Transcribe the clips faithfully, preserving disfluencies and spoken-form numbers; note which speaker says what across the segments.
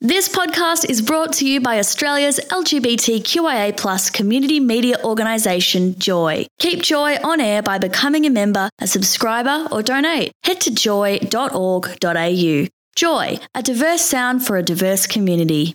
Speaker 1: This podcast is brought to you by Australia's L G B T Q I A plus community media organisation, Joy. Keep Joy on air by becoming a member, a subscriber or donate. Head to joy dot org dot a u. Joy, a diverse sound for a diverse community.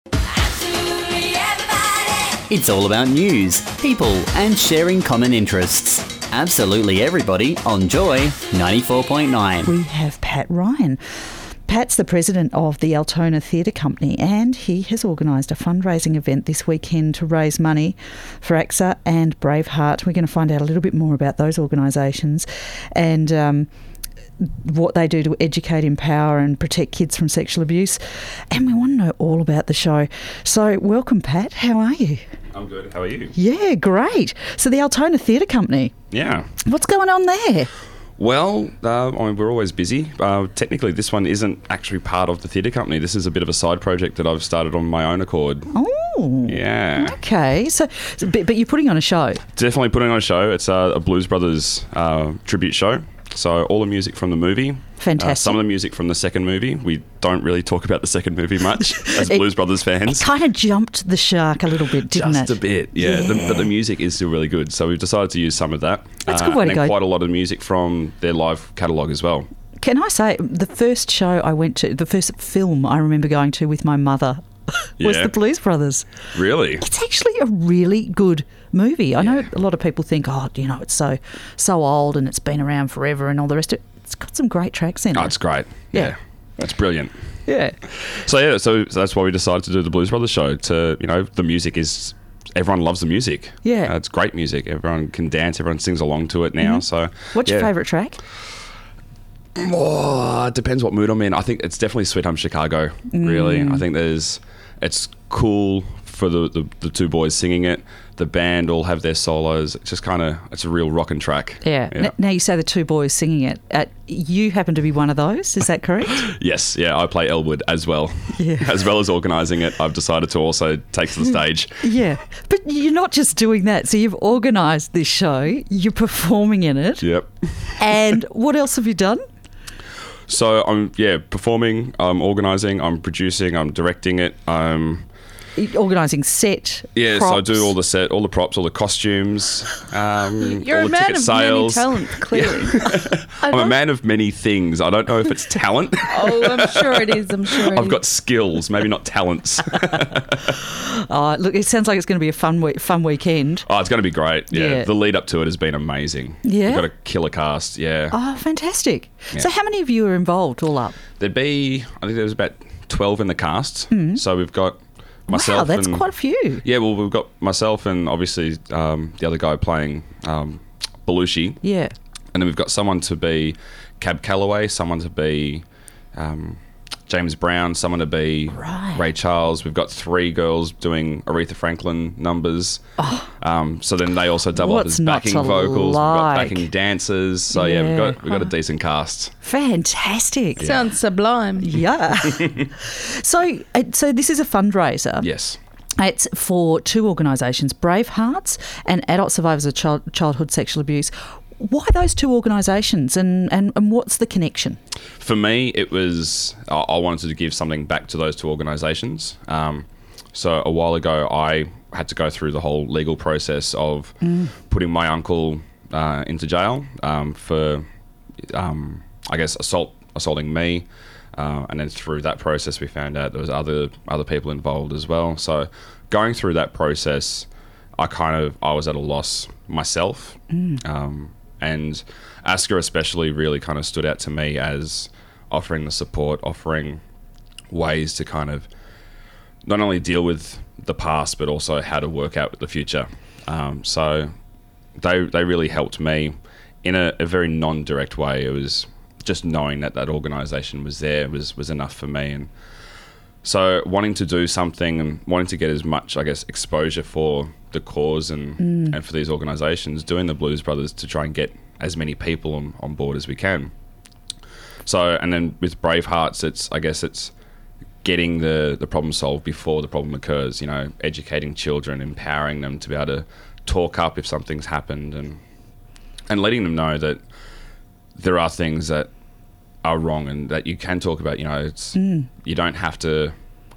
Speaker 2: It's all about news, people and sharing common interests. Absolutely everybody on Joy ninety-four point nine.
Speaker 3: We have Pat Ryan. Pat's the president of the Altona Theatre Company, and he has organised a fundraising event this weekend to raise money for A C T S A and Braveheart. We're going to find out a little bit more about those organisations and um, what they do to educate, empower and protect kids from sexual abuse. And we want to know all about the show. So welcome, Pat. How are you?
Speaker 4: I'm good. How are you?
Speaker 3: Yeah, great. So the Altona Theatre Company.
Speaker 4: Yeah.
Speaker 3: What's going on there?
Speaker 4: Well, uh, I mean, we're always busy. Uh, technically, this one isn't actually part of the theatre company. This is a bit of a side project that I've started on my own accord.
Speaker 3: Oh.
Speaker 4: Yeah.
Speaker 3: Okay. So, so but, but you're putting on a show.
Speaker 4: Definitely putting on a show. It's a, a Blues Brothers uh, tribute show. So all the music from the movie.
Speaker 3: Fantastic.
Speaker 4: Uh, some of the music from the second movie. We don't really talk about the second movie much as Blues Brothers fans.
Speaker 3: It kind of jumped the shark a little bit, didn't
Speaker 4: Just
Speaker 3: it?
Speaker 4: a bit, yeah.
Speaker 3: Yeah.
Speaker 4: The, but the music is still really good. So we've decided to use some of that.
Speaker 3: That's a good way
Speaker 4: and
Speaker 3: to
Speaker 4: then
Speaker 3: go.
Speaker 4: quite a lot of music from their live catalogue as well.
Speaker 3: Can I say, the first show I went to, the first film I remember going to with my mother was
Speaker 4: Yeah.
Speaker 3: the Blues Brothers.
Speaker 4: Really?
Speaker 3: It's actually a really good movie. I know a lot of people think, oh, you know, it's so so old and it's been around forever and all the rest of it. It's got some great tracks in
Speaker 4: Oh,
Speaker 3: it.
Speaker 4: it's great.
Speaker 3: Yeah.
Speaker 4: Yeah. It's brilliant.
Speaker 3: Yeah.
Speaker 4: So yeah, so, so that's why we decided to do the Blues Brothers show. To you know, the music is everyone loves the music.
Speaker 3: Yeah.
Speaker 4: Uh, it's great music. Everyone can dance. Everyone sings along to it now.
Speaker 3: Mm-hmm.
Speaker 4: So
Speaker 3: What's
Speaker 4: yeah.
Speaker 3: your favourite track?
Speaker 4: Oh, it depends what mood I'm in. I think it's definitely Sweet Home Chicago. Really,
Speaker 3: Mm.
Speaker 4: I think there's it's cool for the, the the two boys singing it. The band all have their solos. It's just kind of it's a real rockin' track.
Speaker 3: Yeah.
Speaker 4: Yeah.
Speaker 3: N- Now you say the two boys singing it. Uh, you happen to be one of those. Is that correct?
Speaker 4: Yes, yeah, I play Elwood as well.
Speaker 3: Yeah.
Speaker 4: As well as organising it, I've decided to also take to the stage.
Speaker 3: Yeah. But you're not just doing that. So you've organised this show. You're performing in it.
Speaker 4: Yep.
Speaker 3: And what else have you done?
Speaker 4: So I'm yeah performing, I'm organising, I'm producing, I'm directing it. Um,
Speaker 3: Organising set.
Speaker 4: yeah, so I
Speaker 3: props.
Speaker 4: do all the set, all the props, all the costumes. Um,
Speaker 5: You're
Speaker 4: all
Speaker 5: a
Speaker 4: the
Speaker 5: man
Speaker 4: ticket
Speaker 5: of
Speaker 4: sales.
Speaker 5: many talent, clearly.
Speaker 4: I'm a man of many things. I don't know if it's talent.
Speaker 5: Oh, I'm sure it is. I'm sure it
Speaker 4: I've
Speaker 5: is.
Speaker 4: got skills, maybe not talents.
Speaker 3: Oh, look, it sounds like it's going to be a fun week, fun weekend.
Speaker 4: Oh, it's going to be great. Yeah.
Speaker 3: Yeah.
Speaker 4: The lead up to it has been amazing.
Speaker 3: Yeah?
Speaker 4: We've got a killer cast. Yeah.
Speaker 3: Oh, fantastic.
Speaker 4: Yeah.
Speaker 3: So how many of you are involved all up?
Speaker 4: There'd be, I think there was about twelve in the cast. So we've got myself.
Speaker 3: Wow, that's
Speaker 4: and,
Speaker 3: quite a few.
Speaker 4: Yeah, well, we've got myself and obviously um, the other guy playing um, Belushi.
Speaker 3: Yeah.
Speaker 4: And then we've got someone to be Cab Calloway, someone to be um, James Brown, someone to be
Speaker 3: Right.
Speaker 4: Ray Charles. We've got three girls doing Aretha Franklin numbers. Um, so then they also double up
Speaker 3: What's
Speaker 4: as
Speaker 3: not
Speaker 4: backing
Speaker 3: to
Speaker 4: vocals. We've got
Speaker 3: like?
Speaker 4: backing dancers. So yeah, we've
Speaker 3: Yeah.
Speaker 4: got we've got a decent cast.
Speaker 3: Fantastic.
Speaker 5: Sounds sublime.
Speaker 3: Yeah. so, uh, so this is a fundraiser.
Speaker 4: Yes.
Speaker 3: It's for two organisations, Bravehearts and Adult Survivors of Child, Childhood Sexual Abuse. Why those two organisations and, and, and what's the connection?
Speaker 4: For me, it was I I wanted to give something back to those two organisations. Um, so a while ago, I had to go through the whole legal process of putting my uncle uh, into jail um, for, um, I guess, assault assaulting me. Uh, and then through that process, we found out there was other other people involved as well. So going through that process, I kind of I was at a loss myself. Um, and Asker especially really kind of stood out to me as offering the support, offering ways to kind of not only deal with the past, but also how to work out with the future. Um, so they they really helped me in a, a very non-direct way. It was just knowing that that organisation was there was, was enough for me. And so wanting to do something and wanting to get as much, I guess, exposure for the cause and,
Speaker 3: Mm.
Speaker 4: and for these organisations, doing the Blues Brothers to try and get as many people on, on board as we can. So, and then with Bravehearts, it's, I guess it's getting the, the problem solved before the problem occurs, you know, educating children, empowering them to be able to talk up if something's happened and and letting them know that there are things that are wrong and that you can talk about, you know, it's you don't have to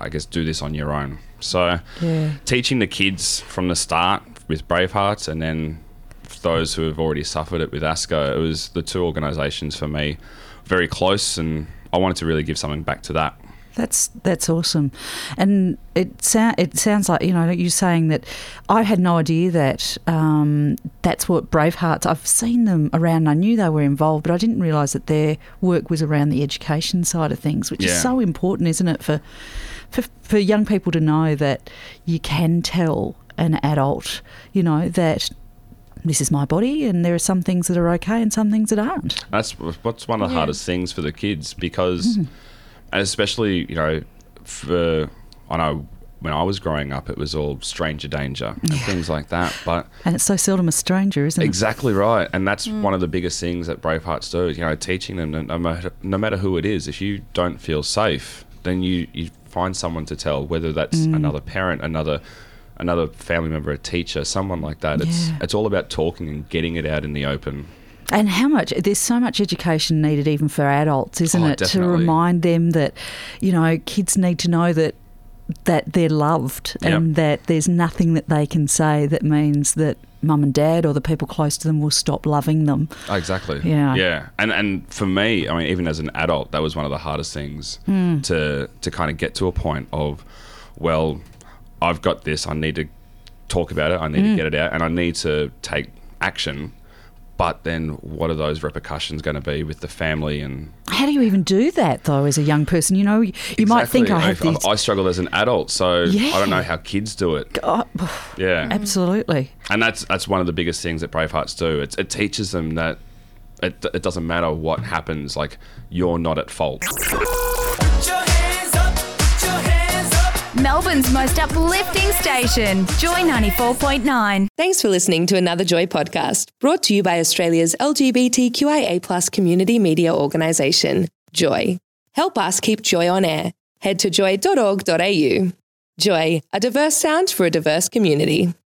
Speaker 4: I guess, do this on your own. So
Speaker 3: Yeah.
Speaker 4: teaching the kids from the start with Braveheart, and then those who have already suffered it with ASCO, it was the two organisations for me very close, and I wanted to really give something back to that.
Speaker 3: That's that's awesome, and it sound it sounds like, you know, you're saying that. I had no idea that um, that's what Bravehearts. I've seen them around. I knew they were involved, but I didn't realise that their work was around the education side of things, which
Speaker 4: Yeah.
Speaker 3: is so important, isn't it, for, for for young people to know that you can tell an adult, you know, that this is my body, and there are some things that are okay and some things that aren't.
Speaker 4: That's what's one of the
Speaker 5: Yeah.
Speaker 4: hardest things for the kids, because, and especially, you know, for, I know when I was growing up, it was all stranger danger and things like that. But
Speaker 3: And it's so seldom a stranger, isn't it?
Speaker 4: exactly right, and that's one of the biggest things that Bravehearts do. You know, teaching them that no matter no matter who it is, if you don't feel safe, then you you find someone to tell, whether that's another parent, another. another family member, a teacher, someone like that. It's
Speaker 3: Yeah.
Speaker 4: it's all about talking and getting it out in the open.
Speaker 3: And how much, there's so much education needed even for adults, isn't
Speaker 4: Oh,
Speaker 3: it? To
Speaker 4: definitely.
Speaker 3: remind them that, you know, kids need to know that that they're loved,
Speaker 4: Yep.
Speaker 3: and that there's nothing that they can say that means that mum and dad or the people close to them will stop loving them.
Speaker 4: Oh, exactly.
Speaker 3: Yeah.
Speaker 4: Yeah. And and for me, I mean, even as an adult, that was one of the hardest things
Speaker 3: Hmm.
Speaker 4: to to kind of get to a point of, well, I've got this, I need to talk about it, I need
Speaker 3: Hmm.
Speaker 4: to get it out, and I need to take action. But then what are those repercussions going to be with the family? And
Speaker 3: How do you even do that, though, as a young person? You know, you you might think I have
Speaker 4: I,
Speaker 3: these...
Speaker 4: I struggle as an adult, so
Speaker 3: Yeah.
Speaker 4: I don't know how kids do it.
Speaker 3: Oh,
Speaker 4: Yeah.
Speaker 3: absolutely.
Speaker 4: And that's that's one of the biggest things that Bravehearts do. It, it teaches them that it, it doesn't matter what happens, like, you're not at fault.
Speaker 1: Melbourne's most uplifting station, Joy ninety-four point nine.
Speaker 6: Thanks for listening to another Joy podcast, brought to you by Australia's L G B T Q I A plus community media organisation, Joy. Help us keep Joy on air. Head to joy dot org dot a u. Joy, a diverse sound for a diverse community.